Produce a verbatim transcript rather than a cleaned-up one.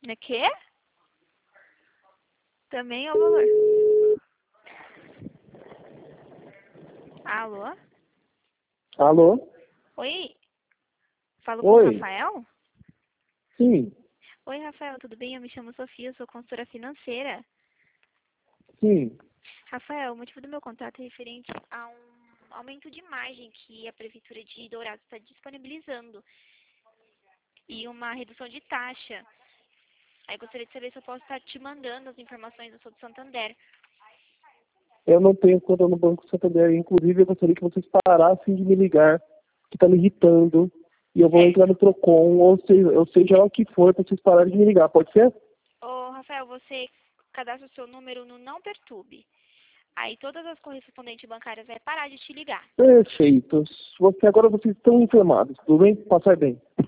É quê? Também é o valor. Alô? Alô? Oi? Falo com o Oi? Rafael? Sim, Oi, Rafael, tudo bem? Eu me chamo Sofia, sou consultora financeira. sim. Rafael, o motivo do meu contato é referente a um aumento de margem que a Prefeitura de Dourados está disponibilizando e uma redução de taxa. Aí gostaria de saber se eu posso estar te mandando as informações do Sou Santander. Eu não tenho conta no Banco Santander. Inclusive, eu gostaria que vocês parassem de me ligar, que está me irritando. E eu vou Certo. entrar no Procon, ou seja, ou seja lá o que for, para vocês pararem de me ligar. Pode ser? Ô, Rafael, você cadastra o seu número no Não Perturbe. Aí todas as correspondentes bancárias vai parar de te ligar. Perfeito. Você, agora vocês estão informados. Tudo bem? Passar bem.